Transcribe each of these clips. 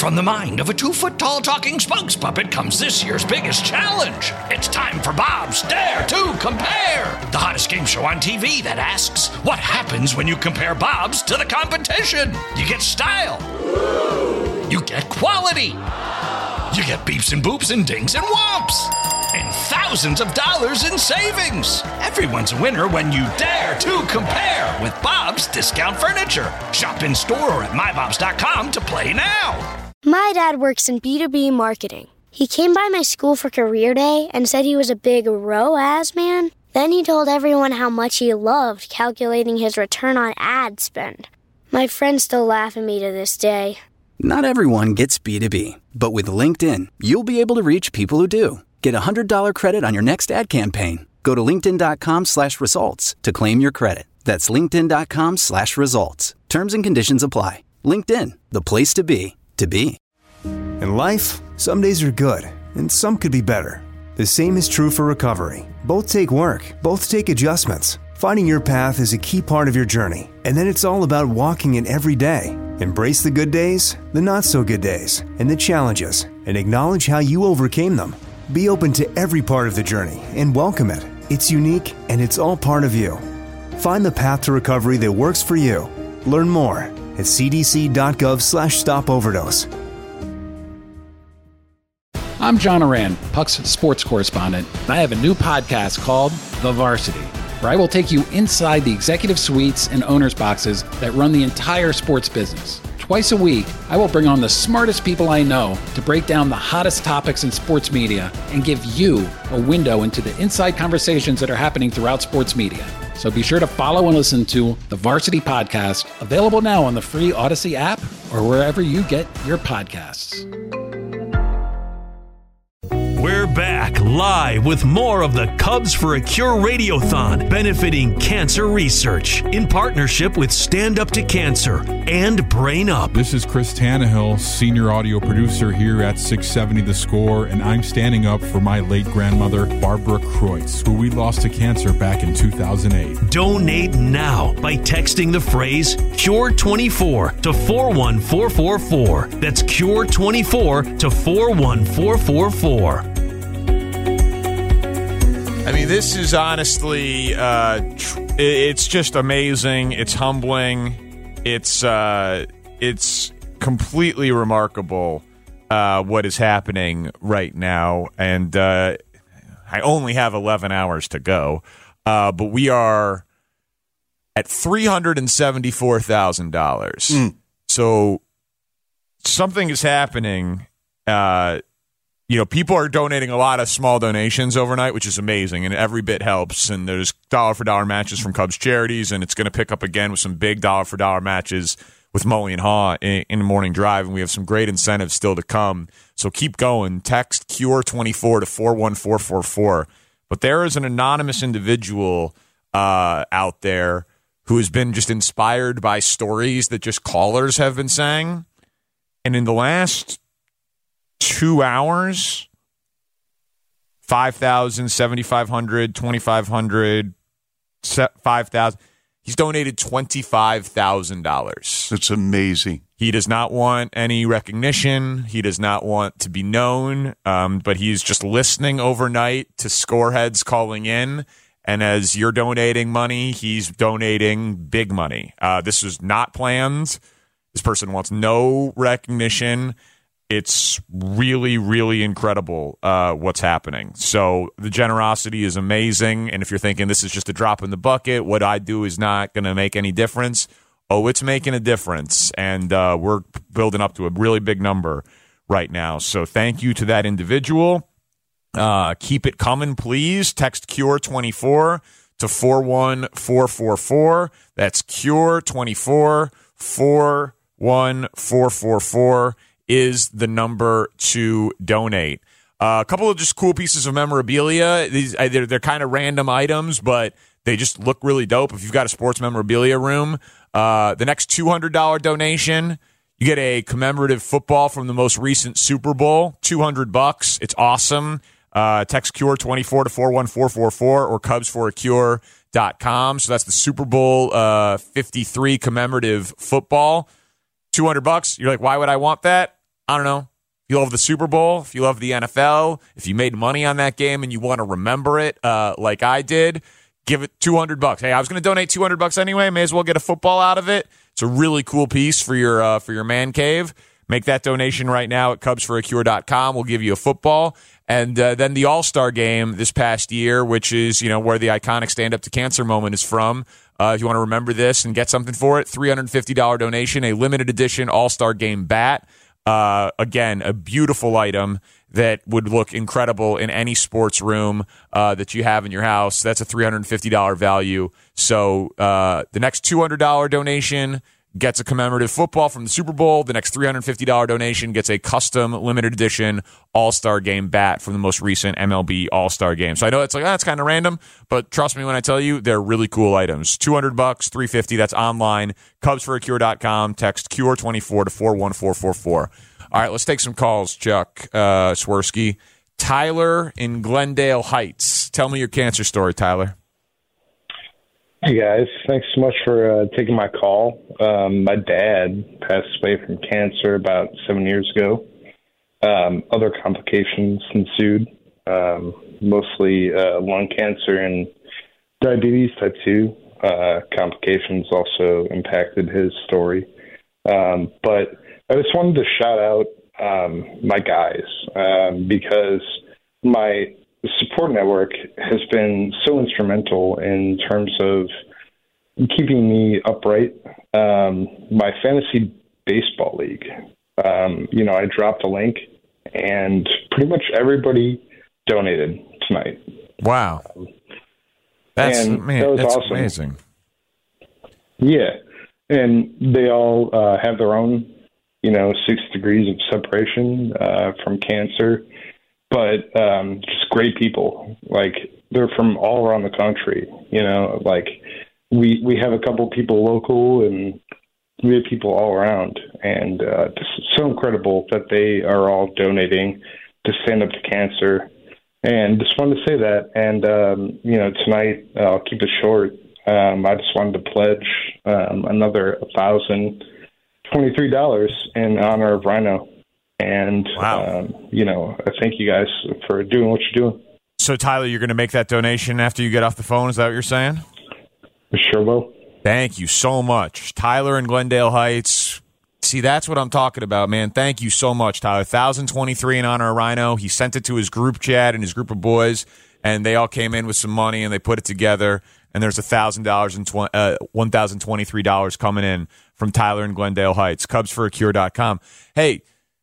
From the mind of a 2-foot-tall talking spokes puppet comes this year's biggest challenge. It's time for Bob's Dare to Compare, the hottest game show on TV that asks, what happens when you compare Bob's to the competition? You get style. You get quality. You get beeps and boops and dings and whomps. And thousands of dollars in savings. Everyone's a winner when you dare to compare with Bob's Discount Furniture. Shop in store or at mybobs.com to play now. My dad works in B2B marketing. He came by my school for career day and said he was a big ROAS man. Then he told everyone how much he loved calculating his return on ad spend. My friends still laugh at me to this day. Not everyone gets B2B, but with LinkedIn, you'll be able to reach people who do. Get a $100 credit on your next ad campaign. Go to linkedin.com/results to claim your credit. That's linkedin.com/results. Terms and conditions apply. LinkedIn, the place to be, to be. In life, some days are good, and some could be better. The same is true for recovery. Both take work, both take adjustments. Finding your path is a key part of your journey, and then it's all about walking it every day. Embrace the good days, the not-so-good days, and the challenges, and acknowledge how you overcame them. Be open to every part of the journey and welcome it. It's unique, and it's all part of you. Find the path to recovery that works for you. Learn more at cdc.gov/stopoverdose. I'm John Oran, Puck's sports correspondent, and I have a new podcast called The Varsity, where I will take you inside the executive suites and owners' boxes that run the entire sports business. Twice a week, I will bring on the smartest people I know to break down the hottest topics in sports media and give you a window into the inside conversations that are happening throughout sports media. So be sure to follow and listen to The Varsity Podcast, available now on the free Odyssey app or wherever you get your podcasts. We're back live with more of the Cubs for a Cure Radiothon, benefiting cancer research in partnership with Stand Up to Cancer and Brain Up. This is Chris Tannehill, senior audio producer here at 670 The Score, and I'm standing up for my late grandmother, Barbara Kreutz, who we lost to cancer back in 2008. Donate now by texting the phrase CURE24 to 41444. That's CURE24 to 41444. I mean, this is honestly, it's just amazing. It's humbling. It's completely remarkable what is happening right now. And I only have 11 hours to go, but we are at $374,000. So something is happening. People are donating a lot of small donations overnight, which is amazing, and every bit helps. And there's dollar-for-dollar matches from Cubs charities, and it's going to pick up again with some big dollar-for-dollar matches with Mully and Haw in the morning drive, and we have some great incentives still to come. So keep going. Text CURE24 to 41444. But there is an anonymous individual out there who has been just inspired by stories that just callers have been saying. And in the last 2 hours, 5,000, 7,500, 2,500, 5,000. He's donated $25,000. That's amazing. He does not want any recognition. He does not want to be known, but he's just listening overnight to scoreheads calling in. And as you're donating money, he's donating big money. This is not planned. This person wants no recognition. It's really, really incredible what's happening. So the generosity is amazing. And if you're thinking this is just a drop in the bucket, what I do is not going to make any difference. Oh, it's making a difference. And we're building up to a really big number right now. So thank you to that individual. Keep it coming, please. Text CURE24 to 41444. That's CURE24 41444. Is the number to donate. A couple of just cool pieces of memorabilia. They're kind of random items, but they just look really dope. If you've got a sports memorabilia room, the next $200 donation, you get a commemorative football from the most recent Super Bowl, $200. It's awesome. Text CURE24 to 41444 or CubsForACure.com. So that's the Super Bowl 53 commemorative football. $200. You're like, why would I want that? I don't know, if you love the Super Bowl, if you love the NFL, if you made money on that game and you want to remember it like I did, give it $200. Hey, I was going to donate $200 anyway. May as well get a football out of it. It's a really cool piece for your man cave. Make that donation right now at CubsForACure.com. We'll give you a football. And then the All-Star game this past year, which is, where the iconic Stand Up to Cancer moment is from. If you want to remember this and get something for it, $350 donation, a limited edition All-Star game bat. Again, a beautiful item that would look incredible in any sports room that you have in your house. That's a $350 value. So the next $200 donation gets a commemorative football from the Super Bowl. The next $350 donation gets a custom limited edition All-Star Game bat from the most recent MLB All-Star Game. So I know it's like, that's kind of random, but trust me when I tell you, they're really cool items. $200, $350, that's online. CubsForACure.com. Text CURE24 to 41444. All right, let's take some calls, Chuck Swirsky. Tyler in Glendale Heights. Tell me your cancer story, Tyler. Hey, guys. Thanks so much for taking my call. My dad passed away from cancer about 7 years ago. Other complications ensued, mostly lung cancer and diabetes type 2. Complications also impacted his story. But I just wanted to shout out my guys because my support network has been so instrumental in terms of keeping me upright. My fantasy baseball league, I dropped a link and pretty much everybody donated tonight. Wow. That's awesome. Amazing. Yeah. And they all have their own 6 degrees of separation from cancer, but just great people. Like, they're from all around the country, like we have a couple people local and we have people all around, and it's so incredible that they are all donating to Stand Up to Cancer. And just wanted to say that. And, tonight I'll keep it short. I just wanted to pledge another $1,023 in honor of Rhino. And, wow. I thank you guys for doing what you're doing. So, Tyler, you're going to make that donation after you get off the phone? Is that what you're saying? I sure will. Thank you so much. Tyler in Glendale Heights. See, that's what I'm talking about, man. Thank you so much, Tyler. $1,023 in honor of Rhino. He sent it to his group chat and his group of boys, and they all came in with some money, and they put it together. And there's $1,023 coming in from Tyler in Glendale Heights. CubsForACure.com. Hey,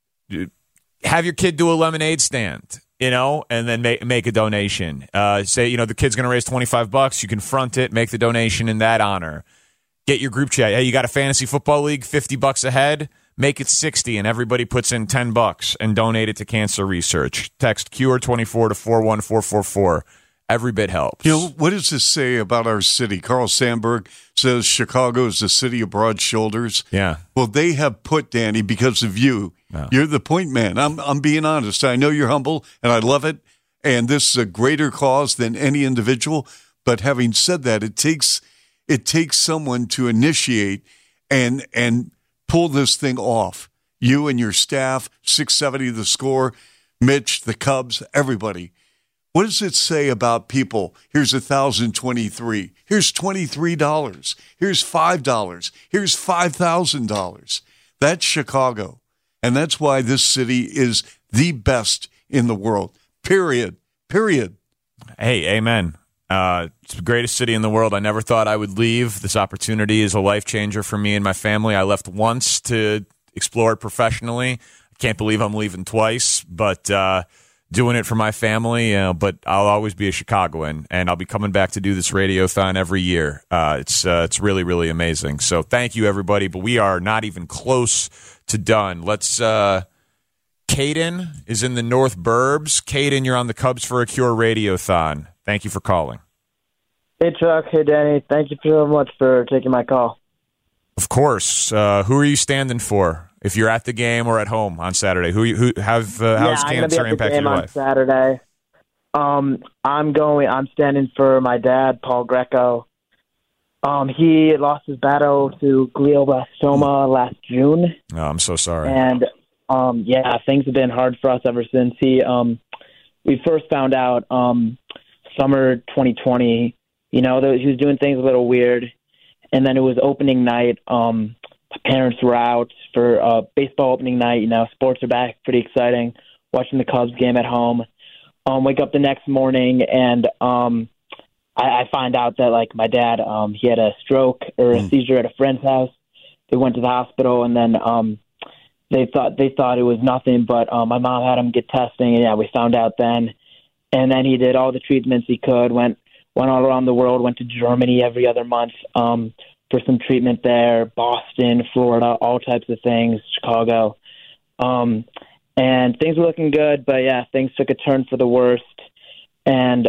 have your kid do a lemonade stand, and then make a donation. Say, the kid's going to raise $25. You can front it, make the donation in that honor. Get your group chat. Hey, you got a fantasy football league, $50 a head? Make it $60, and everybody puts in $10 and donate it to cancer research. Text CURE24 to 41444. Every bit helps. What does this say about our city? Carl Sandburg says Chicago is the city of broad shoulders. Yeah. Well, they have put, Danny, because of you. No. You're the point man. I'm being honest. I know you're humble, and I love it. And this is a greater cause than any individual. But having said that, it takes someone to initiate and pull this thing off. You and your staff, 670 The Score, Mitch, the Cubs, everybody. What does it say about people? Here's $1,023. Here's $23. Here's $5. Here's $5,000. That's Chicago. And that's why this city is the best in the world. Period. Hey, amen. It's the greatest city in the world. I never thought I would leave. This opportunity is a life changer for me and my family. I left once to explore it professionally. I can't believe I'm leaving twice, but doing it for my family, but I'll always be a Chicagoan, and I'll be coming back to do this radiothon every year. It's really, really amazing. So thank you, everybody, but we are not even close to done. Let's Caden is in the North Burbs. Caden, you're on the Cubs for a Cure radiothon. Thank you for calling. Hey, Chuck. Hey, Danny. Thank you so much for taking my call. Of course. Who are you standing for? If you're at the game or at home on Saturday, how's cancer impacted your life? On Saturday. I'm standing for my dad, Paul Greco. He lost his battle to glioblastoma last June. Oh, I'm so sorry. And Yeah, things have been hard for us ever since we first found out summer 2020. He was doing things a little weird, and then it was opening night. My parents were out for baseball opening night. Sports are back, pretty exciting. Watching the Cubs game at home. Wake up the next morning, and I find out that my dad he had a stroke or a seizure at a friend's house. They went to the hospital, and then they thought it was nothing, but my mom had him get testing, and we found out then. And then he did all the treatments he could, went all around the world, went to Germany every other month for some treatment there, Boston, Florida, all types of things, Chicago. And things were looking good, but things took a turn for the worst. And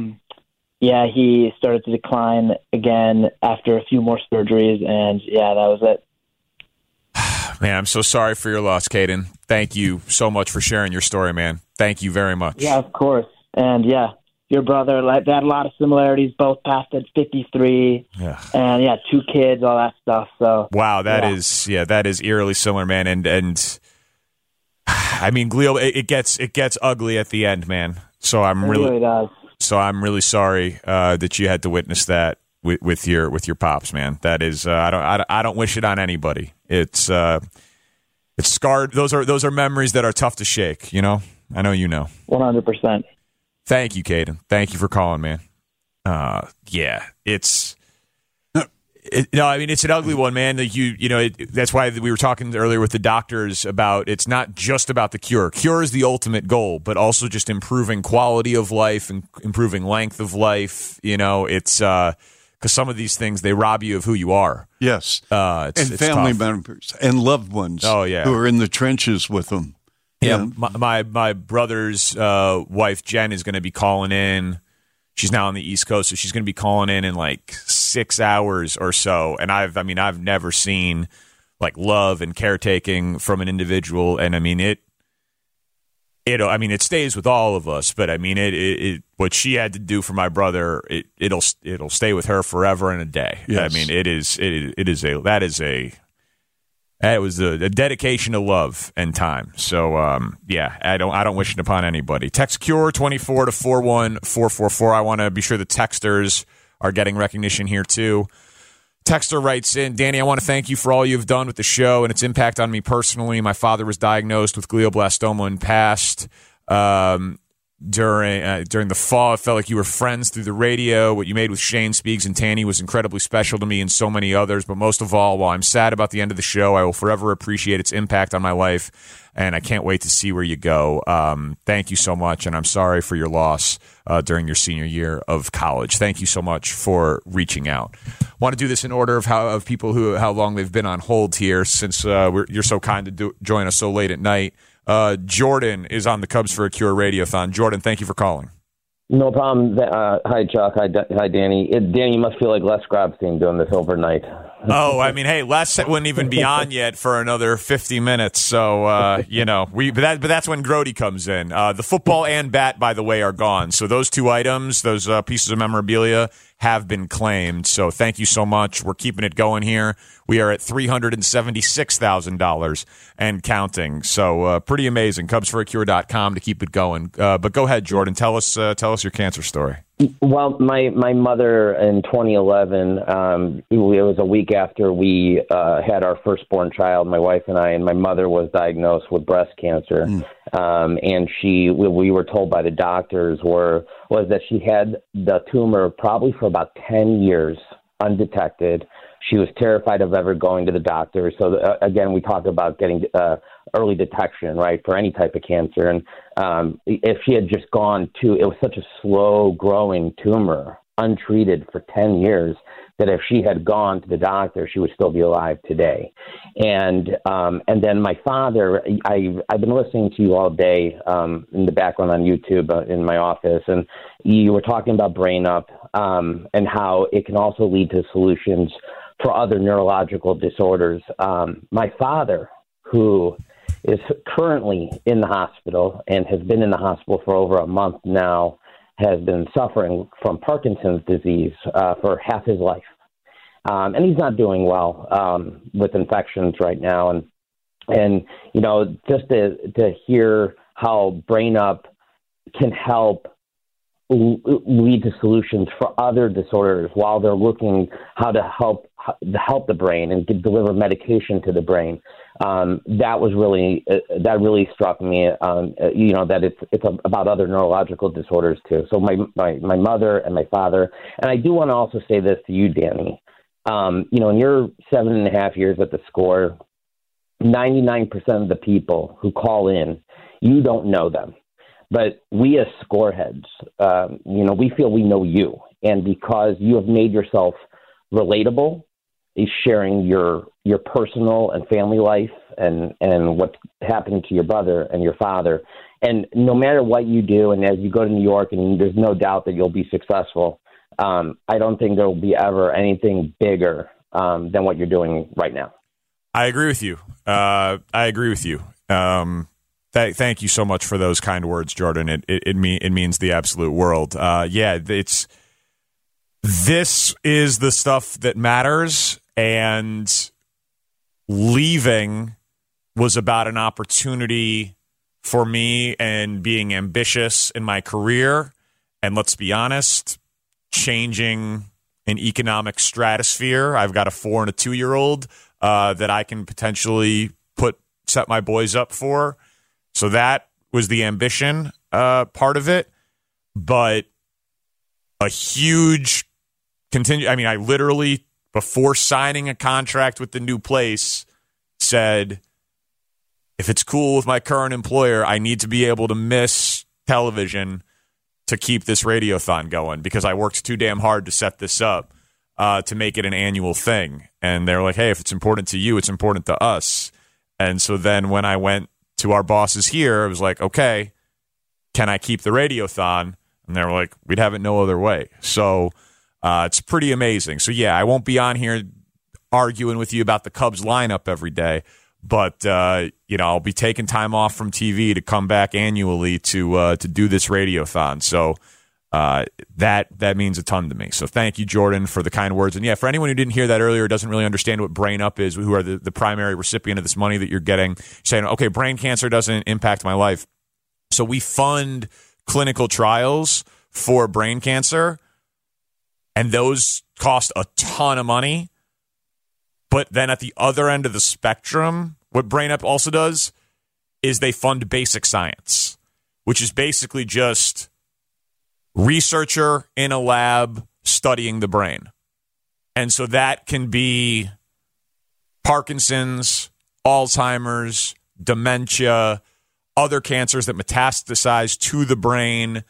he started to decline again after a few more surgeries, and that was it. Man, I'm so sorry for your loss, Caden. Thank you so much for sharing your story, man. Thank you very much. Yeah, of course. And your brother, they had a lot of similarities, both passed at 53, and 2 kids, all that stuff. So wow, that is eerily similar, man. And I mean, glial, it gets ugly at the end, man. So I'm really sorry that you had to witness that with your pops, man. That is, I don't wish it on anybody. It's scarred. Those are memories that are tough to shake. I know 100%. Thank you, Caden. Thank you for calling, man. It's an ugly one, man. That's why we were talking earlier with the doctors about it's not just about the cure. Cure is the ultimate goal, but also just improving quality of life and improving length of life. It's because some of these things, they rob you of who you are. Yes, and family members and loved ones. Oh yeah, who are in the trenches with them. Yeah, my brother's wife Jen is going to be calling in. She's now on the East Coast, so she's going to be calling in 6 hours or so. And I've never seen love and caretaking from an individual. And it stays with all of us. But it what she had to do for my brother, it'll stay with her forever and a day. Yes. It was a dedication to love and time. So, I don't wish it upon anybody. Text CURE 24 to 41444. I want to be sure the texters are getting recognition here, too. Texter writes in, Danny, I want to thank you for all you've done with the show and its impact on me personally. My father was diagnosed with glioblastoma and passed. During the fall, I felt like you were friends through the radio. What you made with Shane Speaks and Tanny was incredibly special to me and so many others. But most of all, while I'm sad about the end of the show, I will forever appreciate its impact on my life, and I can't wait to see where you go. Thank you so much, and I'm sorry for your loss during your senior year of college. Thank you so much for reaching out. Want to do this in order of how long they've been on hold here, since you're so kind to join us so late at night. Jordan is on the Cubs for a Cure Radiothon. Jordan, thank you for calling. No problem. Hi, Chuck. Hi, Danny. Danny, you must feel like Les Grobstein doing this overnight. Les wouldn't even be on yet for another 50 minutes. So, but that's when Grody comes in. The football and bat, by the way, are gone. So those 2 items, those pieces of memorabilia, have been claimed. So thank you so much. We're keeping it going here. We are at $376,000 and counting. So pretty amazing. CubsForACure.com to keep it going. But go ahead, Jordan. Tell us your cancer story. Well, my mother in 2011, it was a week after we had our firstborn child, my wife and I, and my mother was diagnosed with breast cancer. And we were told by the doctors was that she had the tumor probably for about 10 years undetected. She was terrified of ever going to the doctor. So again, we talk about getting early detection, right, for any type of cancer. And if she had just gone it was such a slow growing tumor, untreated for 10 years, that if she had gone to the doctor, she would still be alive today. And then my father, I've been listening to you all day in the background on YouTube in my office, and you were talking about Brain Up and how it can also lead to solutions for other neurological disorders. My father, who is currently in the hospital and has been in the hospital for over a month now, has been suffering from Parkinson's disease for half his life. And he's not doing well with infections right now. And And, just to hear how Brain Up can help lead to solutions for other disorders while they're looking how to help the brain and deliver medication to the brain. That really struck me, that it's about other neurological disorders too. So my mother and my father, and I do want to also say this to you, Danny, in your 7.5 years at the Score, 99% of the people who call in, you don't know them. But we as Scoreheads, we feel we know you. And because you have made yourself relatable, is sharing your personal and family life and what happened to your brother and your father. And no matter what you do, and as you go to New York, and there's no doubt that you'll be successful, I don't think there will be ever anything bigger than what you're doing right now. I agree with you. Thank you so much for those kind words, Jordan. It means the absolute world. This is the stuff that matters, and leaving was about an opportunity for me and being ambitious in my career. And let's be honest, changing an economic stratosphere. I've got a 4 and a 2-year-old that I can potentially set my boys up for. So that was the ambition part of it, but a huge I literally, before signing a contract with the new place, said, if it's cool with my current employer, I need to be able to miss television to keep this radiothon going, because I worked too damn hard to set this up to make it an annual thing. And they're like, hey, if it's important to you, it's important to us. And so then when I went to our bosses here, I was like, okay, can I keep the radiothon? And they were like, we'd have it no other way. So it's pretty amazing. So yeah, I won't be on here arguing with you about the Cubs lineup every day, but I'll be taking time off from TV to come back annually to do this radiothon. So that means a ton to me. So thank you, Jordan, for the kind words. And yeah, for anyone who didn't hear that earlier, doesn't really understand what Brain Up is, who are the primary recipient of this money that you're getting, saying, okay, brain cancer doesn't impact my life. So we fund clinical trials for brain cancer, and those cost a ton of money. But then at the other end of the spectrum, what Brain Up also does is they fund basic science, which is basically just researcher in a lab studying the brain. And so that can be Parkinson's, Alzheimer's, dementia, other cancers that metastasize to the brain.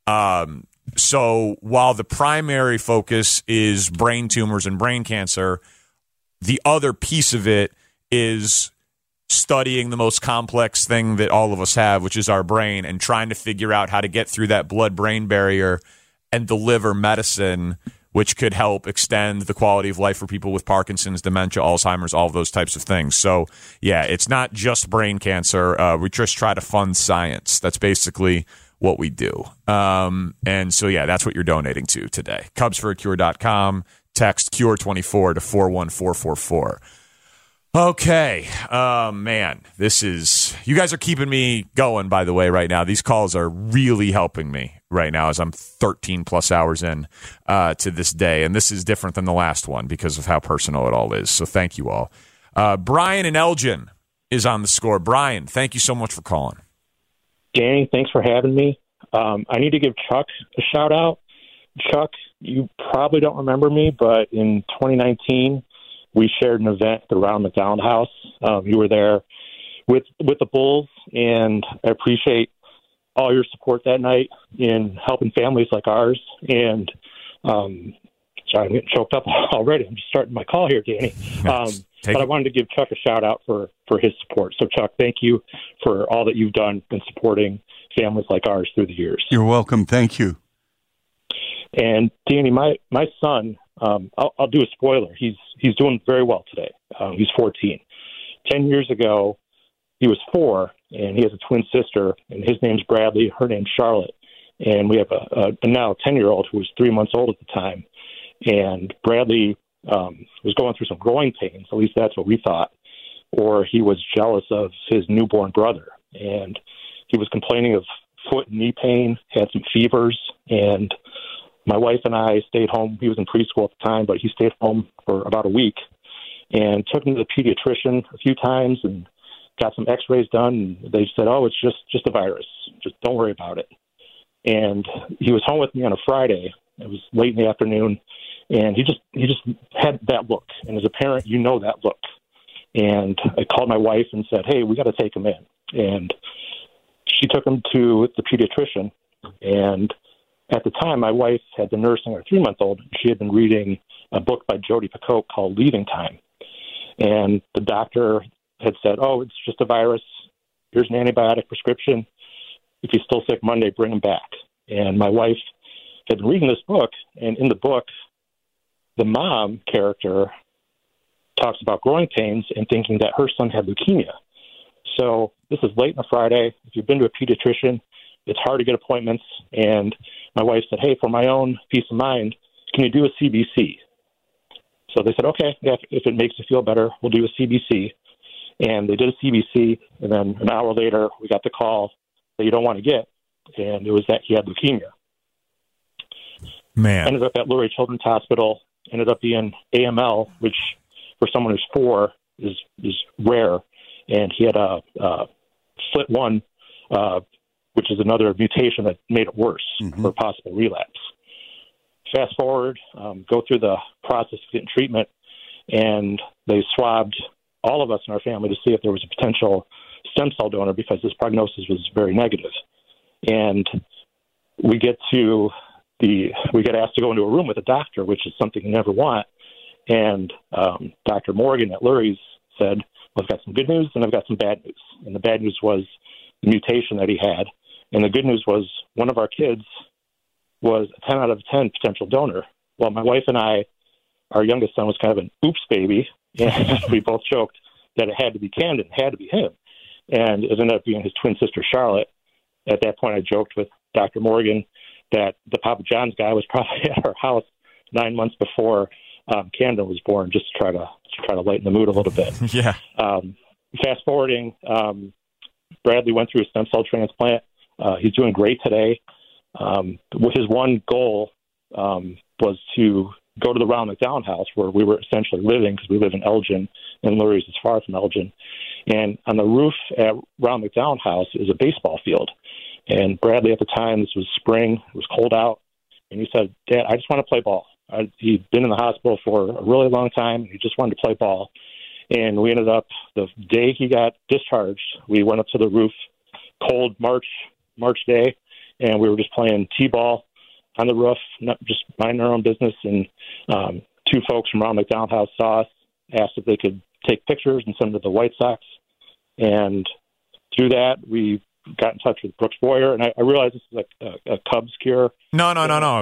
So while the primary focus is brain tumors and brain cancer, the other piece of it is studying the most complex thing that all of us have, which is our brain, and trying to figure out how to get through that blood-brain barrier and deliver medicine which could help extend the quality of life for people with Parkinson's, dementia, Alzheimer's, all of those types of things. So, yeah, it's not just brain cancer. We just try to fund science. That's basically what we do. And so, yeah, that's what you're donating to today. CubsForACure.com. Text CURE24 to 41444. Okay. Man, this is... You guys are keeping me going, by the way, right now. These calls are really helping me right now as I'm 13-plus hours in to this day. And this is different than the last one because of how personal it all is. So thank you all. Brian in Elgin is on the Score. Brian, thank you so much for calling. Danny, thanks for having me. I need to give Chuck a shout-out. Chuck, you probably don't remember me, but in 2019... we shared an event at the Ronald McDonald House. You were there with the Bulls, and I appreciate all your support that night in helping families like ours. And sorry, I'm getting choked up already. I'm just starting my call here, Danny. But I wanted to give Chuck a shout-out for his support. So, Chuck, thank you for all that you've done in supporting families like ours through the years. You're welcome. Thank you. And, Danny, my son... I'll do a spoiler. He's doing very well today. He's 14. 10 years ago, he was 4, and he has a twin sister, and his name's Bradley. Her name's Charlotte. And we have a now 10-year-old who was 3 months old at the time. And Bradley was going through some growing pains. At least that's what we thought. or he was jealous of his newborn brother. And he was complaining of foot and knee pain, had some fevers, and my wife and I stayed home. He was in preschool at the time, but he stayed home for about a week and took him to the pediatrician a few times and got some x-rays done. And they said, oh, it's just a virus. Just don't worry about it. And he was home with me on a Friday. It was late in the afternoon, and he just had that look. And as a parent, you know that look. And I called my wife and said, hey, we got to take him in. And she took him to the pediatrician. And at the time, my wife had been nursing our 3-month-old. She had been reading a book by Jodi Picoult called Leaving Time. And the doctor had said, oh, it's just a virus. Here's an antibiotic prescription. If he's still sick Monday, bring him back. And my wife had been reading this book, and in the book, the mom character talks about growing pains and thinking that her son had leukemia. So this is late on a Friday. If you've been to a pediatrician, it's hard to get appointments. And my wife said, hey, for my own peace of mind, can you do a CBC? So they said, okay, if it makes you feel better, we'll do a CBC. And they did a CBC, and then an hour later, we got the call that you don't want to get, and it was that he had leukemia. Man. Ended up at Lurie Children's Hospital, ended up being AML, which for someone who's 4 is rare, and he had a FLT1, which is another mutation that made it worse for possible relapse. Fast forward, go through the process of getting treatment, and they swabbed all of us in our family to see if there was a potential stem cell donor because his prognosis was very negative. And we get asked to go into a room with a doctor, which is something you never want. And Dr. Morgan at Lurie's said, well, I've got some good news and I've got some bad news. And the bad news was the mutation that he had. And the good news was one of our kids was a 10 out of 10 potential donor. Well, my wife and I, our youngest son was kind of an oops baby. And we both joked that it had to be Camden, it had to be him. And it ended up being his twin sister, Charlotte. At that point, I joked with Dr. Morgan that the Papa John's guy was probably at our house 9 months before Camden was born, just to try to lighten the mood a little bit. Yeah. Fast forwarding, Bradley went through a stem cell transplant. He's doing great today. His one goal was to go to the Ronald McDowell house where we were essentially living because we live in Elgin and Lurie's is far from Elgin. And on the roof at Ronald McDowell house is a baseball field. And Bradley at the time, this was spring, it was cold out, and he said, Dad, I just want to play ball. He'd been in the hospital for a really long time. He just wanted to play ball. And we ended up, the day he got discharged, we went up to the roof, cold March day, and we were just playing T-ball on the roof, not just minding our own business. And 2 folks from Ronald McDowell House saw us, asked if they could take pictures and send them to the White Sox. And through that, we got in touch with Brooks Boyer, and I realized this is like a Cubs cure. No.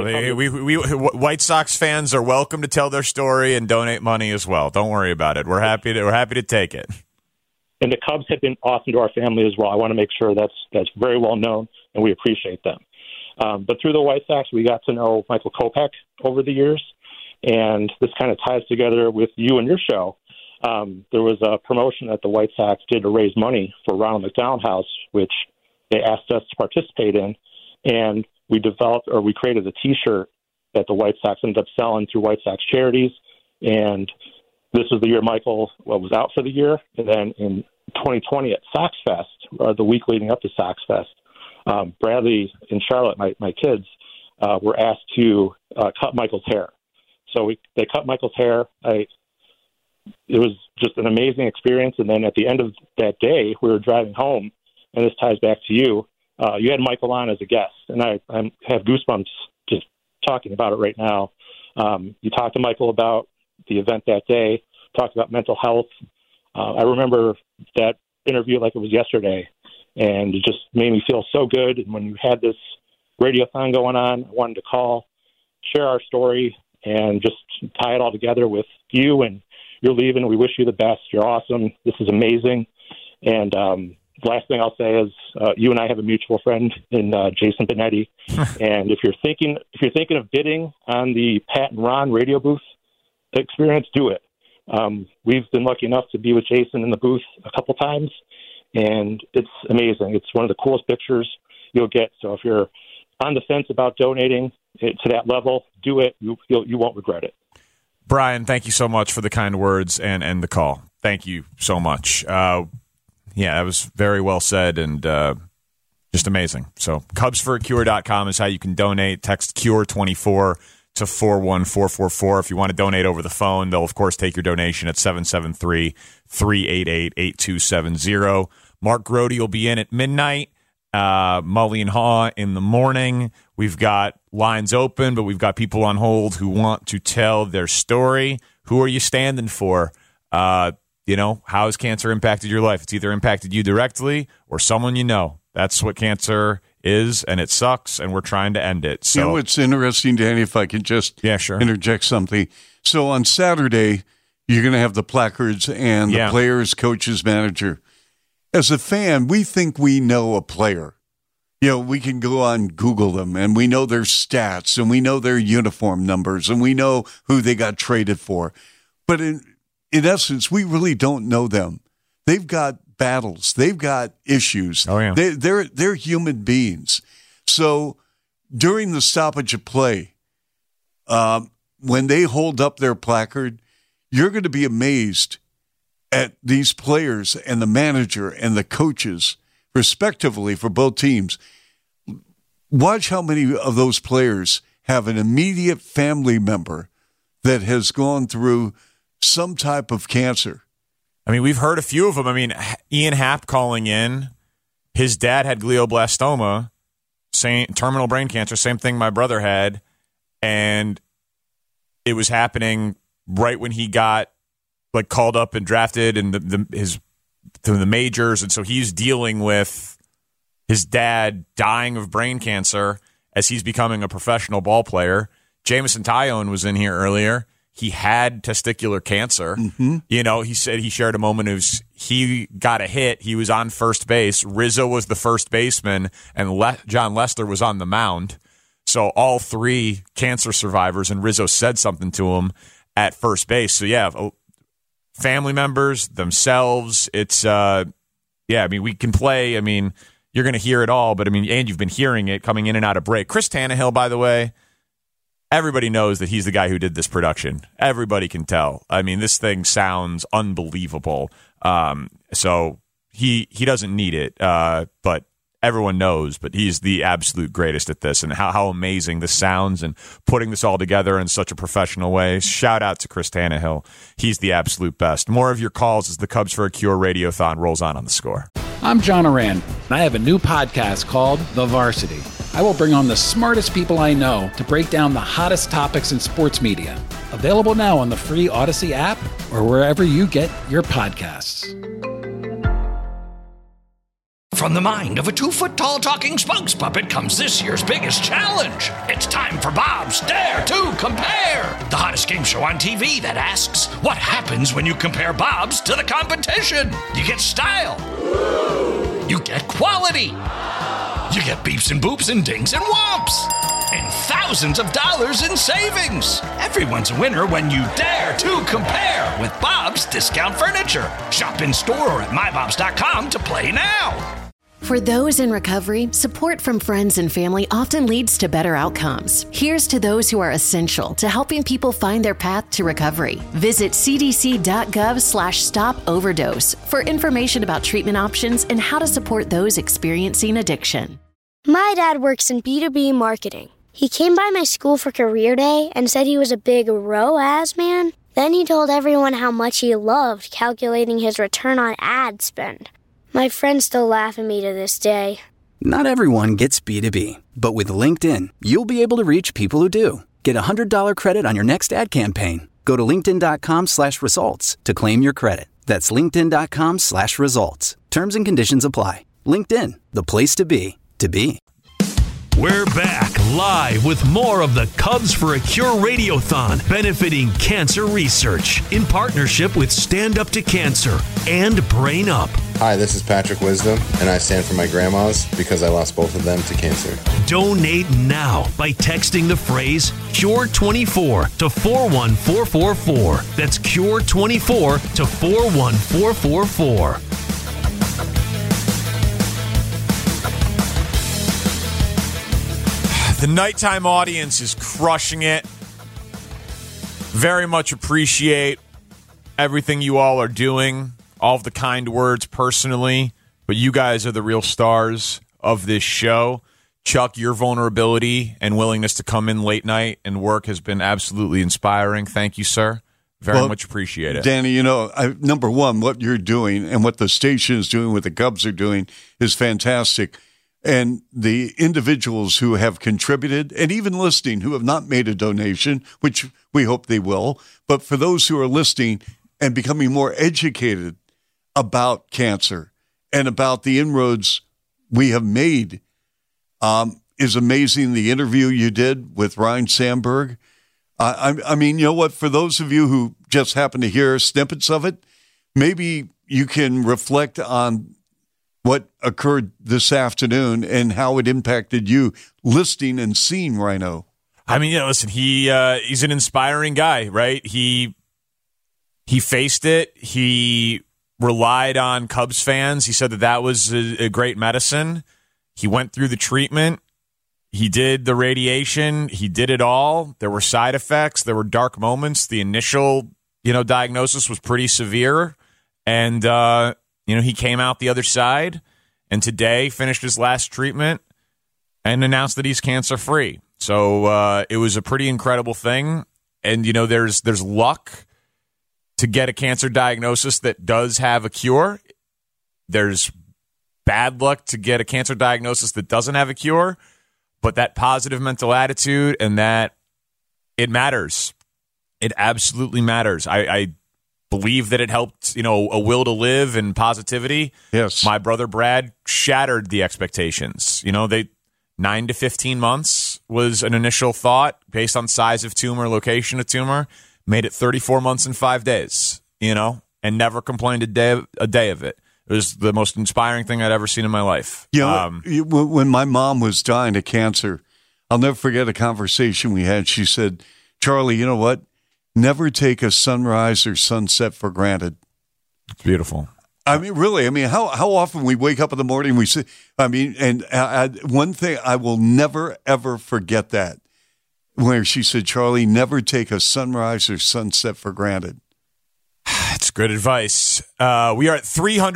We White Sox fans are welcome to tell their story and donate money as well. Don't worry about it. We're happy to take it. And the Cubs have been awesome to our family as well. I want to make sure that's very well known, and we appreciate them. But through the White Sox, we got to know Michael Kopech over the years, and this kind of ties together with you and your show. There was a promotion that the White Sox did to raise money for Ronald McDowell House, which they asked us to participate in, and we created a T-shirt that the White Sox ended up selling through White Sox Charities, and this was the year Michael was out for the year. And then in 2020 at Sox Fest, the week leading up to Sox Fest, Bradley and Charlotte, my kids, were asked to cut Michael's hair. So they cut Michael's hair. It was just an amazing experience. And then at the end of that day, we were driving home, and this ties back to you. You had Michael on as a guest, and I have goosebumps just talking about it right now. You talked to Michael about the event that day, talked about mental health. I remember that interview like it was yesterday, and it just made me feel so good. And when you had this radiothon going on, I wanted to call, share our story, and just tie it all together with you. And you're leaving. We wish you the best. You're awesome. This is amazing. And the last thing I'll say is you and I have a mutual friend in Jason Benetti. And if you're thinking of bidding on the Pat and Ron radio booth experience, do it. We've been lucky enough to be with Jason in the booth a couple times, and it's amazing. It's one of the coolest pictures you'll get. So if you're on the fence about donating to that level, do it. You won't regret it. Brian, thank you so much for the kind words and the call. Thank you so much. Yeah, that was very well said and just amazing. So CubsForACure.com is how you can donate. Text CURE24 to 41444. If you want to donate over the phone, they'll, of course, take your donation at 773-388-8270. Mark Grody will be in at midnight. Mully and Haw in the morning. We've got lines open, but we've got people on hold who want to tell their story. Who are you standing for? How has cancer impacted your life? It's either impacted you directly or someone you know. That's what cancer is, and it sucks, and we're trying to end it. So, it's interesting, Danny, if I could just interject something. So on Saturday, you're going to have the placards and the players, coaches, manager. As a fan, we think we know a player. We can go on Google them, and we know their stats, and we know their uniform numbers, and we know who they got traded for. But in essence, we really don't know them. They've got battles. They've got issues. Oh, yeah. They're human beings. So during the stoppage of play, when they hold up their placard, you're going to be amazed at these players and the manager and the coaches, respectively, for both teams. Watch how many of those players have an immediate family member that has gone through some type of cancer. I mean, we've heard a few of them. I mean, Ian Happ calling in, his dad had glioblastoma, terminal brain cancer, same thing my brother had, and it was happening right when he got called up and drafted and to the majors, and so he's dealing with his dad dying of brain cancer as he's becoming a professional ball player. Jameson Taillon was in here earlier. He had testicular cancer. Mm-hmm. He said he shared a moment of he got a hit. He was on first base. Rizzo was the first baseman, and John Lester was on the mound. So all three cancer survivors, and Rizzo said something to him at first base. So, yeah, family members, themselves. It's, we can play. I mean, you're going to hear it all, but, and you've been hearing it coming in and out of break. Chris Tannehill, by the way, everybody knows that he's the guy who did this production. Everybody can tell. I mean, this thing sounds unbelievable. So he doesn't need it, but everyone knows. But he's the absolute greatest at this, and how amazing this sounds and putting this all together in such a professional way. Shout out to Chris Tannehill. He's the absolute best. More of your calls as the Cubs for a Cure Radiothon rolls on the Score. I'm John Oran, and I have a new podcast called The Varsity. I will bring on the smartest people I know to break down the hottest topics in sports media. Available now on the free Odyssey app or wherever you get your podcasts. From the mind of a 2-foot-tall talking spokes puppet comes this year's biggest challenge. It's time for Bob's Dare to Compare, the hottest game show on TV that asks, what happens when you compare Bob's to the competition? You get style. You get quality. You get beeps and boops and dings and whomps. And thousands of dollars in savings. Everyone's a winner when you dare to compare with Bob's Discount Furniture. Shop in store or at mybobs.com to play now. For those in recovery, support from friends and family often leads to better outcomes. Here's to those who are essential to helping people find their path to recovery. Visit cdc.gov/stop-overdose for information about treatment options and how to support those experiencing addiction. My dad works in B2B marketing. He came by my school for career day and said he was a big ROAS man. Then he told everyone how much he loved calculating his return on ad spend. My friends still laugh at me to this day. Not everyone gets B2B, but with LinkedIn, you'll be able to reach people who do. Get a $100 credit on your next ad campaign. Go to linkedin.com/results to claim your credit. That's linkedin.com/results. Terms and conditions apply. LinkedIn, the place to be, to be. We're back live with more of the Cubs for a Cure Radiothon, benefiting cancer research in partnership with Stand Up to Cancer and Brain Up. Hi, this is Patrick Wisdom, and I stand for my grandmas because I lost both of them to cancer. Donate now by texting the phrase CURE24 to 41444. That's CURE24 to 41444. The nighttime audience is crushing it. Very much appreciate everything you all are doing, all of the kind words personally, but you guys are the real stars of this show. Chuck, your vulnerability and willingness to come in late night and work has been absolutely inspiring. Thank you, sir. Very much appreciate it. Danny, number one, what you're doing and what the station is doing, what the Cubs are doing is fantastic. And the individuals who have contributed and even listening who have not made a donation, which we hope they will, but for those who are listening and becoming more educated about cancer and about the inroads we have made is amazing. The interview you did with Ryan Sandberg. I mean, you know what? For those of you who just happen to hear snippets of it, maybe you can reflect on what occurred this afternoon and how it impacted you listening and seeing Rhino. I mean, listen, he's an inspiring guy, right? He faced it. He relied on Cubs fans. He said that was a great medicine. He went through the treatment. He did the radiation. He did it all. There were side effects. There were dark moments. The initial, diagnosis was pretty severe. And, he came out the other side and today finished his last treatment and announced that he's cancer-free. So it was a pretty incredible thing. And, there's luck to get a cancer diagnosis that does have a cure. There's bad luck to get a cancer diagnosis that doesn't have a cure. But that positive mental attitude and that it matters. It absolutely matters. I believe that it helped, a will to live and positivity. Yes. My brother Brad shattered the expectations. 9 to 15 months was an initial thought based on size of tumor, location of tumor. Made it 34 months and 5 days, and never complained a day of it. It was the most inspiring thing I'd ever seen in my life. When my mom was dying of cancer, I'll never forget a conversation we had. She said, Charlie, you know what? Never take a sunrise or sunset for granted. It's beautiful. I mean, really, how often we wake up in the morning, we say, one thing, I will never, ever forget that, where she said, Charlie, never take a sunrise or sunset for granted. It's good advice. We are at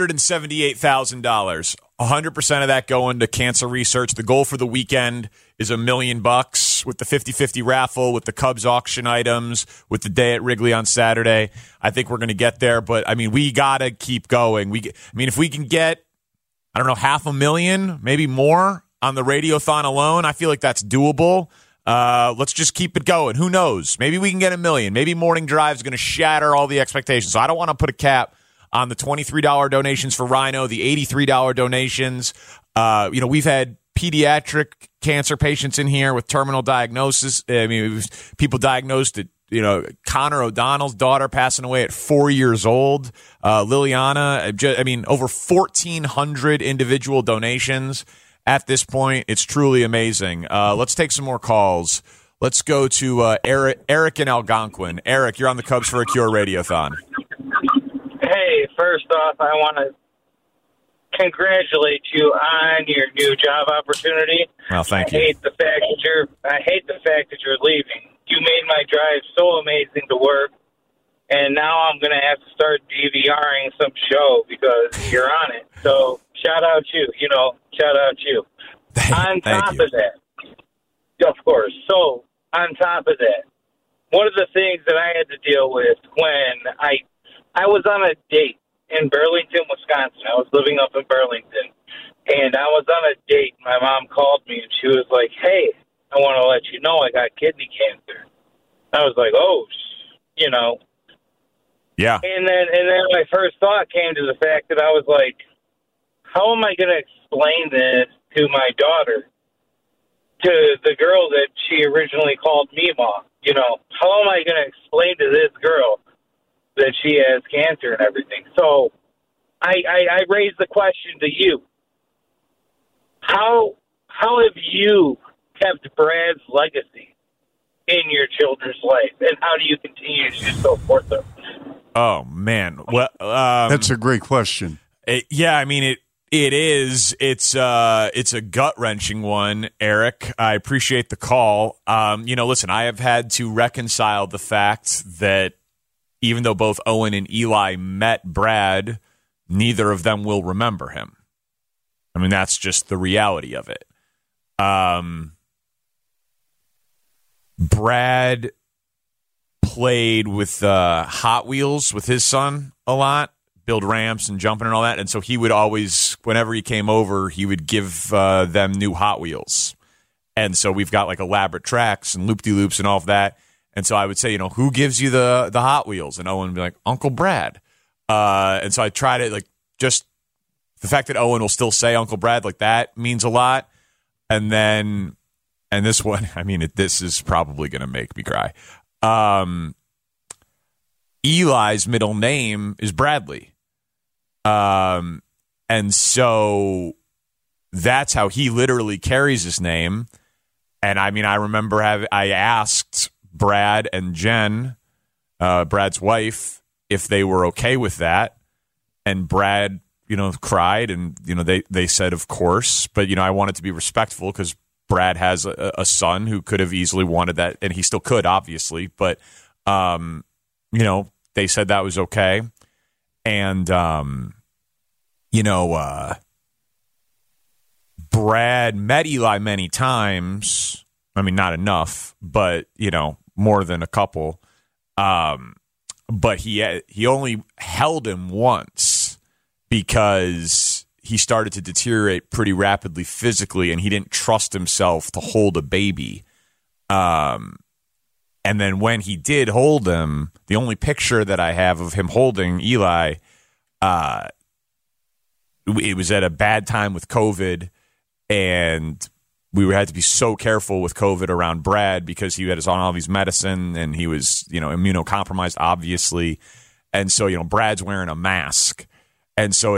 $378,000. 100% of that going to cancer research. The goal for the weekend is $1 million with the 50-50 raffle, with the Cubs auction items, with the day at Wrigley on Saturday. I think we're going to get there, but we got to keep going. If we can get, $500,000, maybe more on the Radiothon alone, I feel like that's doable. Let's just keep it going. Who knows? Maybe we can get $1 million. Maybe Morning Drive is going to shatter all the expectations. So I don't want to put a cap on the $23 donations for Rhino, the $83 donations. We've had pediatric cancer patients in here with terminal diagnosis. People diagnosed at, Connor O'Donnell's daughter passing away at 4 years old. Liliana, over 1,400 individual donations. At this point, it's truly amazing. Let's take some more calls. Let's go to Eric in Algonquin. Eric, you're on the Cubs for a Cure Radiothon. Hey, first off, I want to congratulate you on your new job opportunity. Well, thank you. I hate the fact that you're leaving. You made my drive so amazing to work, and now I'm going to have to start DVRing some show because you're on it. So shout out you. Shout out you. On top of that, of course. So on top of that, one of the things that I had to deal with when I was on a date in Burlington, Wisconsin. I was living up in Burlington, and I was on a date. My mom called me, and she was like, hey, I want to let you know I got kidney cancer. I was like, oh, Yeah. And then my first thought came to the fact that I was like, how am I going to explain this to my daughter, to the girl that she originally called me mom? How am I going to explain to this girl that she has cancer and everything? So I raise the question to you. How have you kept Brad's legacy in your children's life, and how do you continue to support them? Oh man, well, that's a great question. It is. It's a gut-wrenching one, Eric. I appreciate the call. Listen, I have had to reconcile the fact that even though both Owen and Eli met Brad, neither of them will remember him. I mean, that's just the reality of it. Brad played with Hot Wheels with his son a lot, build ramps and jumping and all that. And so he would always, whenever he came over, he would give them new Hot Wheels. And so we've got like elaborate tracks and loop-de-loops and all of that. And so I would say, who gives you the Hot Wheels? And Owen would be like, Uncle Brad. And so I try to just the fact that Owen will still say Uncle Brad, that means a lot. And then, and this one, this is probably going to make me cry. Eli's middle name is Bradley. And so that's how he literally carries his name. And I remember I asked Brad and Jen, Brad's wife, if they were okay with that. And Brad, cried and, they said, of course. But, I wanted to be respectful because Brad has a son who could have easily wanted that. And he still could, obviously. But, they said that was okay. And, Brad met Eli many times. Not enough, but, more than a couple. But he only held him once because he started to deteriorate pretty rapidly physically, and he didn't trust himself to hold a baby. And then when he did hold him, the only picture that I have of him holding Eli, it was at a bad time with COVID, and we had to be so careful with COVID around Brad because he was on all these medicine and he was, immunocompromised, obviously. And so, Brad's wearing a mask. And so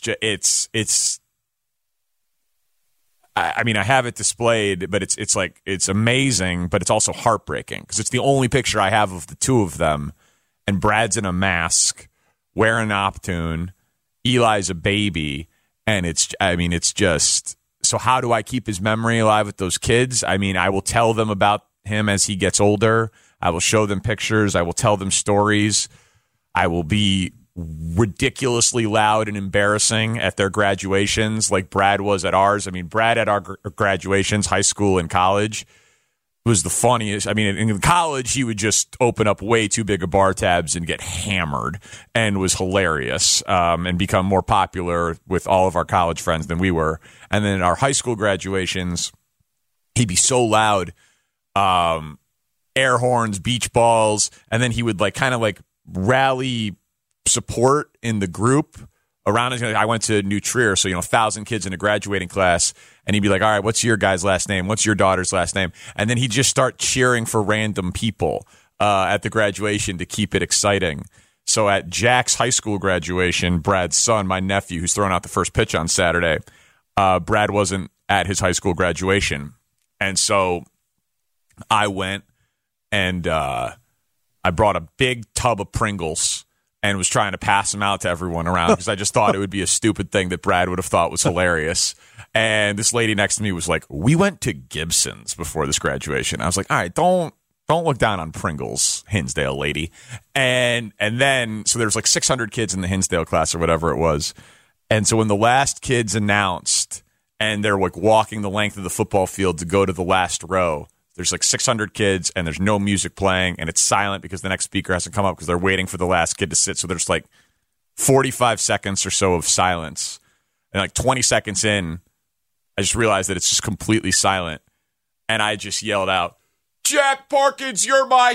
I have it displayed, but it's amazing, but it's also heartbreaking because it's the only picture I have of the two of them. And Brad's in a mask, wearing Optune. Eli's a baby. And it's just, so how do I keep his memory alive with those kids? I will tell them about him as he gets older. I will show them pictures. I will tell them stories. I will be ridiculously loud and embarrassing at their graduations like Brad was at ours. Brad at our graduations, high school and college, was the funniest. In college, he would just open up way too big of bar tabs and get hammered and was hilarious and become more popular with all of our college friends than we were. And then at our high school graduations, he'd be so loud, air horns, beach balls, and then he would rally support in the group around us. I went to New Trier, so 1,000 kids in a graduating class, and he'd be like, all right, what's your guy's last name? What's your daughter's last name? And then he'd just start cheering for random people at the graduation to keep it exciting. So at Jack's high school graduation, Brad's son, my nephew, who's throwing out the first pitch on Saturday, Brad wasn't at his high school graduation. And so I went and I brought a big tub of Pringles and was trying to pass them out to everyone around because I just thought it would be a stupid thing that Brad would have thought was hilarious. And this lady next to me was like, we went to Gibson's before this graduation. I was like, all right, don't look down on Pringles, Hinsdale lady. And then, so there's 600 kids in the Hinsdale class or whatever it was. And so when the last kids announced and they're walking the length of the football field to go to the last row, there's 600 kids and there's no music playing and it's silent because the next speaker hasn't come up because they're waiting for the last kid to sit. So there's 45 seconds or so of silence. And 20 seconds in, I just realized that it's just completely silent. And I just yelled out, Jack Parkins, you're my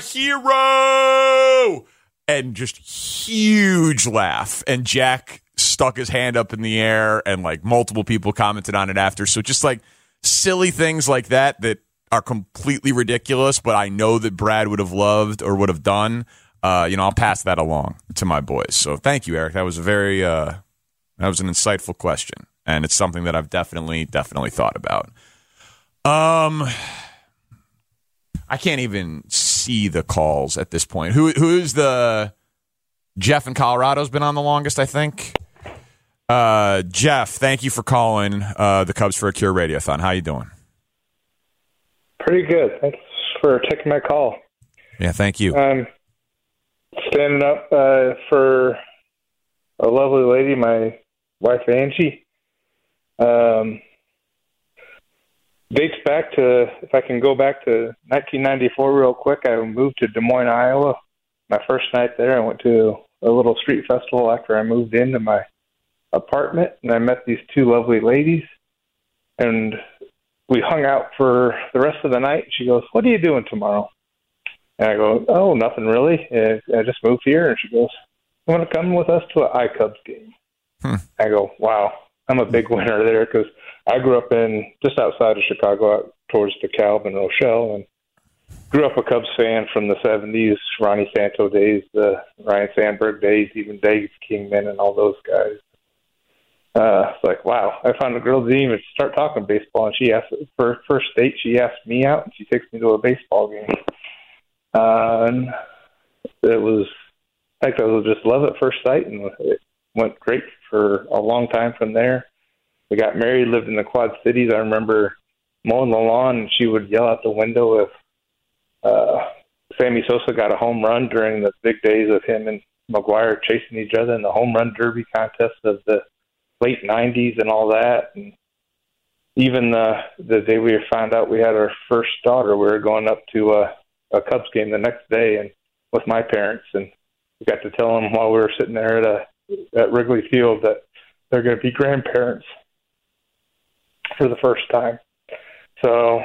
hero! And just huge laugh. And Jack stuck his hand up in the air and multiple people commented on it after. So just silly things like that are completely ridiculous, but I know that Brad would have loved or would have done. I'll pass that along to my boys. So thank you, Eric. That was a very That was an insightful question, and it's something that I've definitely thought about. I can't even see the calls at this point. Who's the Jeff in Colorado's been on the longest, I think. Jeff, thank you for calling the Cubs for a Cure Radiothon. How you doing? Pretty good. Thanks for taking my call. Yeah, thank you. I'm standing up for a lovely lady, my wife Angie. Dates back to, if I can go back to 1994 real quick, I moved to Des Moines, Iowa. My first night there, I went to a little street festival after I moved into my apartment, and I met these two lovely ladies, and we hung out for the rest of the night. She goes, "What are you doing tomorrow?" And I go, "Oh, nothing really. I just moved here." And she goes, "You want to come with us to an iCubs game?" I go, "Wow, I'm a big winner there," because I grew up in just outside of Chicago, out towards DeKalb and Rochelle, and grew up a Cubs fan from the 70s, Ronnie Santo days, the Ryan Sandberg days, even Dave Kingman and all those guys. It's like, wow, I found a girl that didn't even start talking baseball, and she asked, for first date, she asked me out, and she takes me to a baseball game. And it was, I think it was just love at first sight, and it went great for a long time from there. We got married, lived in the Quad Cities. I remember mowing the lawn, and she would yell out the window if Sammy Sosa got a home run during the big days of him and McGuire chasing each other in the home run derby contest of the late 90s and all that. And even the day we found out we had our first daughter, we were going up to a Cubs game the next day and with my parents, and we got to tell them while we were sitting there at Wrigley Field that they're going to be grandparents for the first time. So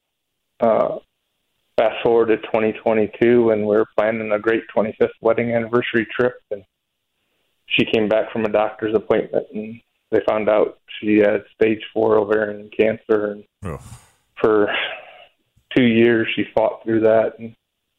fast forward to 2022, and we're planning a great 25th wedding anniversary trip, and she came back from a doctor's appointment, and they found out she had stage 4 ovarian cancer, and for 2 years she fought through that, and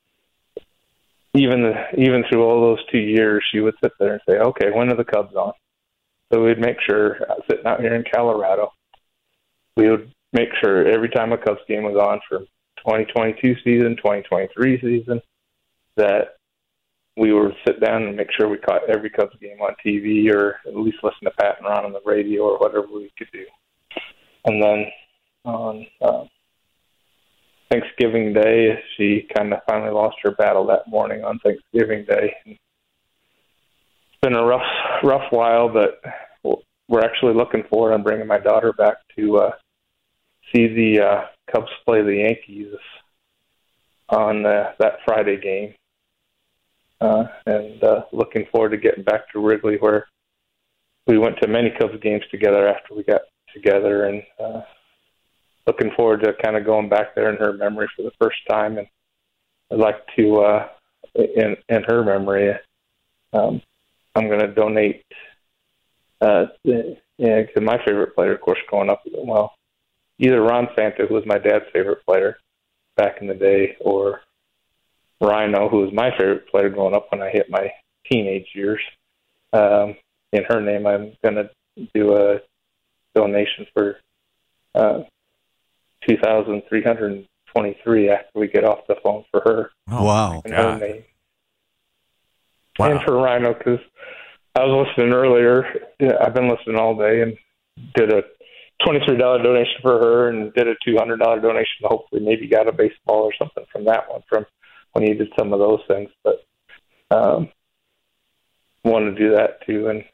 even through all those 2 years, she would sit there and say, "Okay, when are the Cubs on?" So we'd make sure, sitting out here in Colorado, we would make sure every time a Cubs game was on for 2022 season, 2023 season, that we would sit down and make sure we caught every Cubs game on TV, or at least listen to Pat and Ron on the radio, or whatever we could do. And then on Thanksgiving Day, she kind of finally lost her battle that morning on Thanksgiving Day. It's been a rough while, but we're actually looking forward. I'm bringing my daughter back to see the Cubs play the Yankees on that Friday game. And looking forward to getting back to Wrigley, where we went to many Cubs games together after we got together, and looking forward to kind of going back there in her memory for the first time. And I'd like to, in her memory, I'm going to donate to my favorite player, of course, growing up. Well, either Ron Santo, who was my dad's favorite player back in the day, or Rhino, who was my favorite player growing up when I hit my teenage years. In her name, I'm going to do a donation for $2,323 after we get off the phone for her. Oh, wow. In her name. Wow. And for Rhino, because I was listening earlier. I've been listening all day, and did a $23 donation for her, and did a $200 donation to hopefully maybe got a baseball or something from that one, from when he did some of those things. But want to do that too, and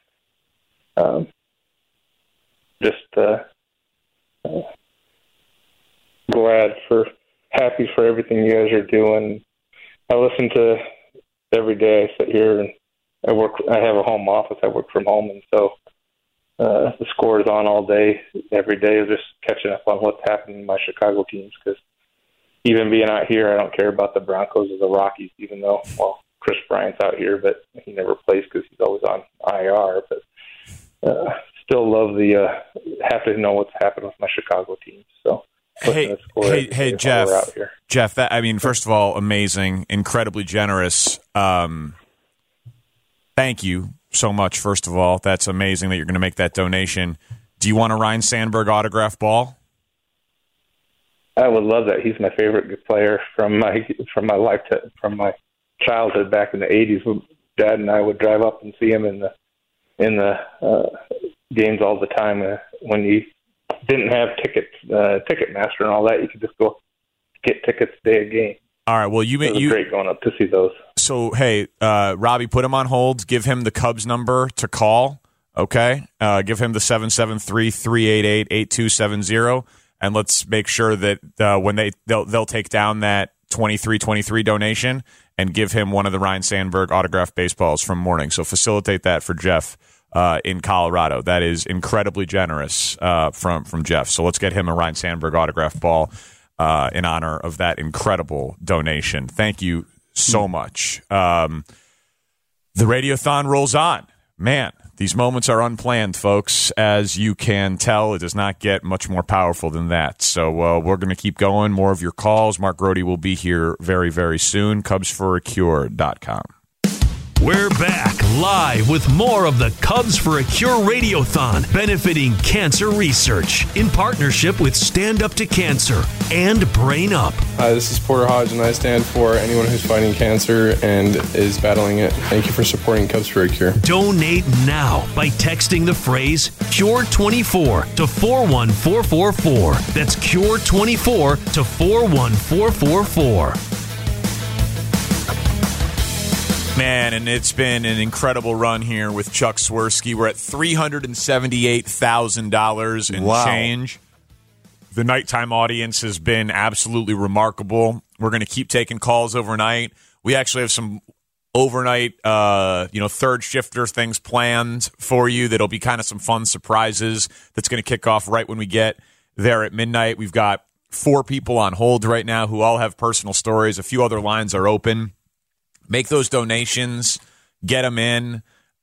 happy for everything you guys are doing. I listen to every day. I sit here and I have a home office. I work from home, and so the score is on all day, every day, just catching up on what's happening in my Chicago teams. Because even being out here, I don't care about the Broncos or the Rockies, even though, well, Chris Bryant's out here, but he never plays because he's always on IR. But still love happy to know what's happened with my Chicago teams. So. Hey, Jeff. Jeff, first of all, amazing, incredibly generous. Thank you so much, first of all. That's amazing that you're going to make that donation. Do you want a Ryne Sandberg autograph ball? I would love that. He's my favorite player from my childhood back in the 80s. Dad and I would drive up and see him in the games all the time. When he didn't have tickets, Ticketmaster and all that, you could just go get tickets day of game. All right. Well, it was great going up to see those. So, hey, Robbie, put him on hold. Give him the Cubs number to call. Okay. Give him the 773-388-8270, and let's make sure that when they'll take down that 2323 donation and give him one of the Ryne Sandberg autographed baseballs from Morning. So facilitate that for Jeff in Colorado. That is incredibly generous from Jeff. So let's get him a Ryne Sandberg autographed ball in honor of that incredible donation. Thank you so much. The Radiothon rolls on. Man, these moments are unplanned, folks. As you can tell, it does not get much more powerful than that. So we're going to keep going. More of your calls. Mark Grody will be here very, very soon. CubsForACure.com. We're back live with more of the Cubs for a Cure Radiothon, benefiting cancer research in partnership with Stand Up to Cancer and Brain Up. Hi, this is Porter Hodge, and I stand for anyone who's fighting cancer and is battling it. Thank you for supporting Cubs for a Cure. Donate now by texting the phrase CURE24 to 41444. That's CURE24 to 41444. Man, and it's been an incredible run here with Chuck Swirsky. We're at $378,000 in change. The nighttime audience has been absolutely remarkable. We're going to keep taking calls overnight. We actually have some overnight, third shifter things planned for you that'll be kind of some fun surprises that's going to kick off right when we get there at midnight. We've got 4 people on hold right now who all have personal stories. A few other lines are open. Make those donations. Get them in.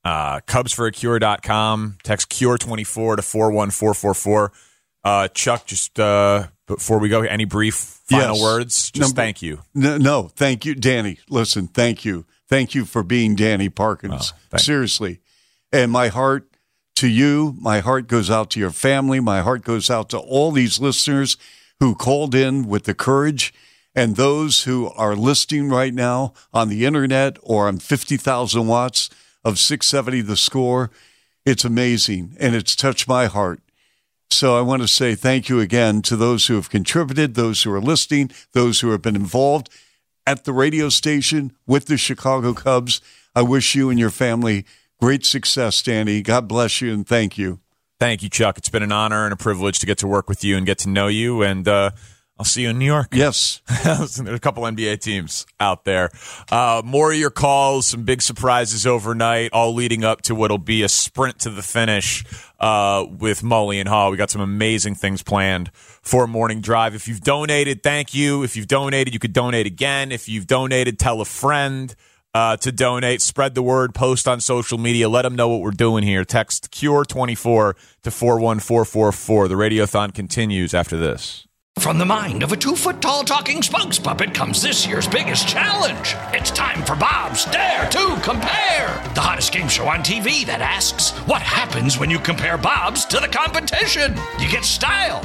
CubsForACure.com. Text CURE24 to 41444. Chuck, just before we go, any brief final words? Thank you. No, thank you, Danny. Listen, thank you. Thank you for being Danny Parkins. Seriously. And my heart to you, my heart goes out to your family. My heart goes out to all these listeners who called in with the courage, and those who are listening right now on the internet or on 50,000 watts of 670 The Score. It's amazing, and it's touched my heart. So I want to say thank you again to those who have contributed, those who are listening, those who have been involved at the radio station with the Chicago Cubs. I wish you and your family great success, Danny. God bless you, and thank you. Thank you, Chuck. It's been an honor and a privilege to get to work with you and get to know you, and I'll see you in New York. Yes. There's a couple NBA teams out there. More of your calls, some big surprises overnight, all leading up to what'll be a sprint to the finish with Mully and Haw. We got some amazing things planned for Morning Drive. If you've donated, thank you. If you've donated, you could donate again. If you've donated, tell a friend to donate. Spread the word. Post on social media. Let them know what we're doing here. Text CURE24 to 41444. The Radiothon continues after this. From the mind of a 2-foot-tall talking spokes puppet comes this year's biggest challenge. It's time for Bob's Dare to Compare, the hottest game show on TV that asks, what happens when you compare Bob's to the competition? You get style.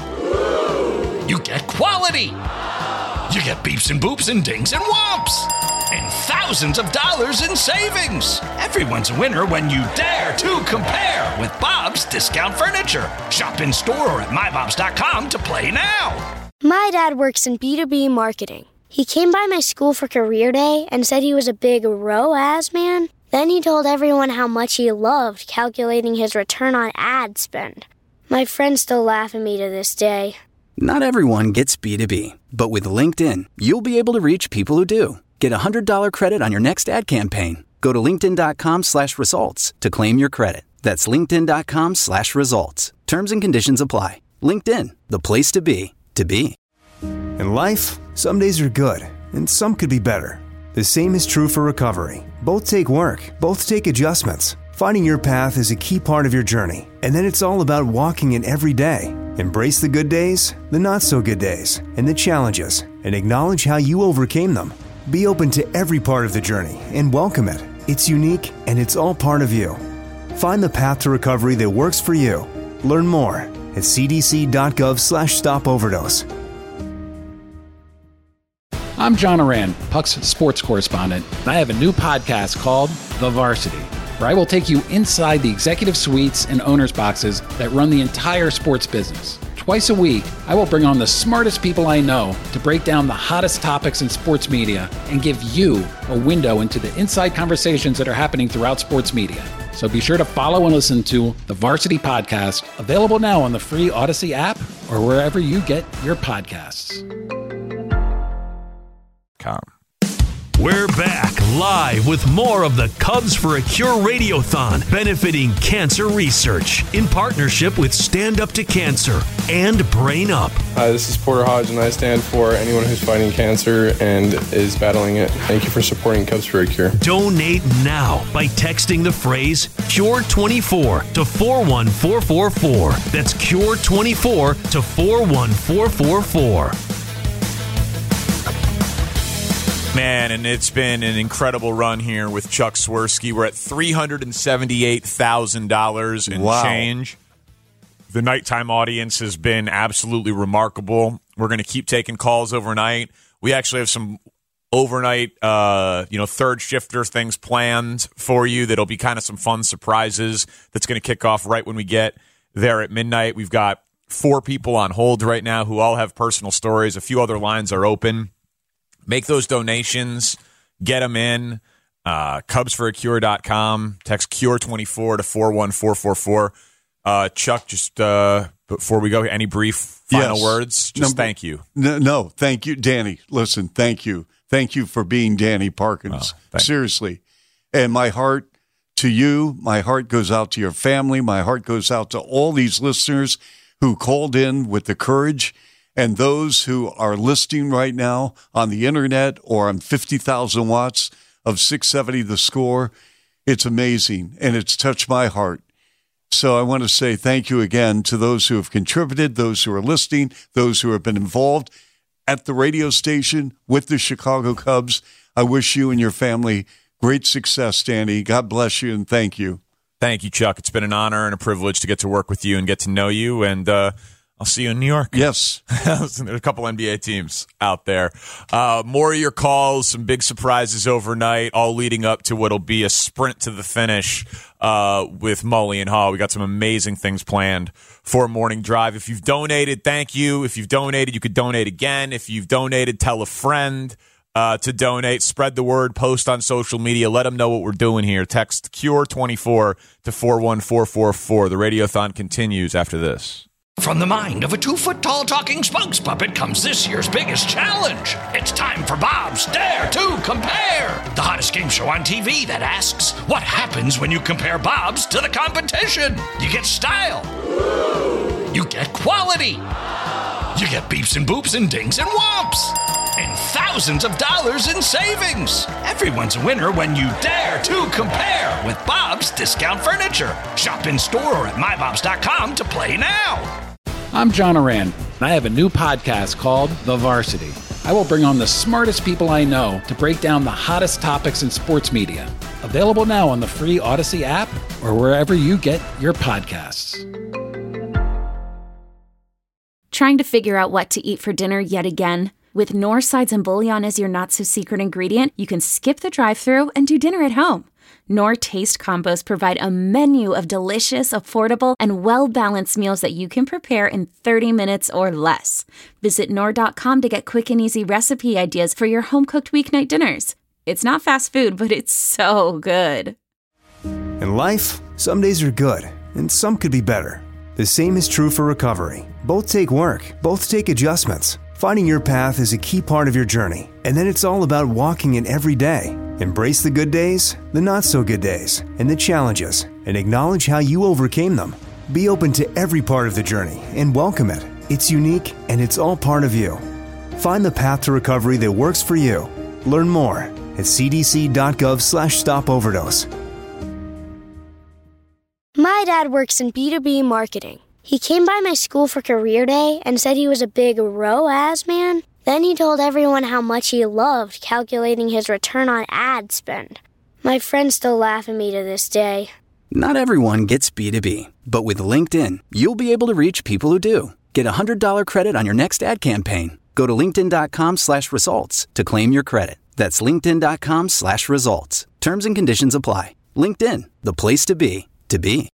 You get quality. You get beeps and boops and dings and whomps. And thousands of dollars in savings. Everyone's a winner when you dare to compare with Bob's Discount Furniture. Shop in store or at mybobs.com to play now. My dad works in B2B marketing. He came by my school for career day and said he was a big ROAS man. Then he told everyone how much he loved calculating his return on ad spend. My friends still laugh at me to this day. Not everyone gets B2B, but with LinkedIn, you'll be able to reach people who do. Get a $100 credit on your next ad campaign. Go to linkedin.com/results to claim your credit. That's linkedin.com/results. Terms and conditions apply. LinkedIn, the place to be, to be. In life, some days are good, and some could be better. The same is true for recovery. Both take work, both take adjustments. Finding your path is a key part of your journey, and then it's all about walking it every day. Embrace the good days, the not-so-good days, and the challenges, and acknowledge how you overcame them. Be open to every part of the journey and welcome it. It's unique, and it's all part of you. Find the path to recovery that works for you. Learn more at cdc.gov/stopoverdose. I'm John Oran, Puck's sports correspondent, and I have a new podcast called The Varsity, where I will take you inside the executive suites and owners' boxes that run the entire sports business. Twice a week, I will bring on the smartest people I know to break down the hottest topics in sports media and give you a window into the inside conversations that are happening throughout sports media. So be sure to follow and listen to The Varsity Podcast, available now on the free Odyssey app or wherever you get your podcasts. We're back live with more of the Cubs for a Cure Radiothon, benefiting cancer research in partnership with Stand Up to Cancer and Brain Up. Hi, this is Porter Hodge, and I stand for anyone who's fighting cancer and is battling it. Thank you for supporting Cubs for a Cure. Donate now by texting the phrase CURE24 to 41444. That's CURE24 to 41444. Man, and it's been an incredible run here with Chuck Swirsky. We're at $378,000 in change. The nighttime audience has been absolutely remarkable. We're going to keep taking calls overnight. We actually have some overnight, third shifter things planned for you that'll be kind of some fun surprises that's going to kick off right when we get there at midnight. We've got 4 people on hold right now who all have personal stories. A few other lines are open. Make those donations. Get them in. CubsForACure.com. Text CURE24 to 41444. Chuck, just before we go, any brief final words? Just thank you. No, thank you, Danny. Listen, thank you. Thank you for being Danny Parkins. Seriously. And my heart to you, my heart goes out to your family. My heart goes out to all these listeners who called in with the courage, and those who are listening right now on the internet or on 50,000 watts of 670 The Score. It's amazing, and it's touched my heart. So I want to say thank you again to those who have contributed, those who are listening, those who have been involved at the radio station with the Chicago Cubs. I wish you and your family great success, Danny. God bless you, and thank you. Thank you, Chuck. It's been an honor and a privilege to get to work with you and get to know you, and I'll see you in New York. Yes. There's a couple NBA teams out there. More of your calls, some big surprises overnight, all leading up to what'll be a sprint to the finish with Mully and Hall. We got some amazing things planned for Morning Drive. If you've donated, thank you. If you've donated, you could donate again. If you've donated, tell a friend to donate. Spread the word. Post on social media. Let them know what we're doing here. Text CURE24 to 41444. The Radiothon continues after this. From the mind of a 2-foot-tall talking spokes puppet comes this year's biggest challenge. It's time for Bob's Dare to Compare, the hottest game show on TV that asks, what happens when you compare Bob's to the competition? You get style. You get quality. You get beeps and boops and dings and whomps. And thousands of dollars in savings. Everyone's a winner when you dare to compare with Bob's Discount Furniture. Shop in store or at mybobs.com to play now. I'm John Oran, and I have a new podcast called The Varsity. I will bring on the smartest people I know to break down the hottest topics in sports media. Available now on the free Odyssey app or wherever you get your podcasts. Trying to figure out what to eat for dinner yet again? With Knorr sides and bouillon as your not-so-secret ingredient, you can skip the drive-thru and do dinner at home. Knorr Taste Combos provide a menu of delicious, affordable, and well-balanced meals that you can prepare in 30 minutes or less. Visit Knorr.com to get quick and easy recipe ideas for your home-cooked weeknight dinners. It's not fast food, but it's so good. In life, some days are good, and some could be better. The same is true for recovery. Both take work, both take adjustments. Finding your path is a key part of your journey, and then it's all about walking it every day. Embrace the good days, the not-so-good days, and the challenges, and acknowledge how you overcame them. Be open to every part of the journey and welcome it. It's unique, and it's all part of you. Find the path to recovery that works for you. Learn more at cdc.gov/stopoverdose. My dad works in B2B marketing. He came by my school for career day and said he was a big ROAS man. Then he told everyone how much he loved calculating his return on ad spend. My friends still laugh at me to this day. Not everyone gets B2B, but with LinkedIn, you'll be able to reach people who do. Get a $100 credit on your next ad campaign. Go to linkedin.com/results to claim your credit. That's linkedin.com/results. Terms and conditions apply. LinkedIn, the place to be, to be.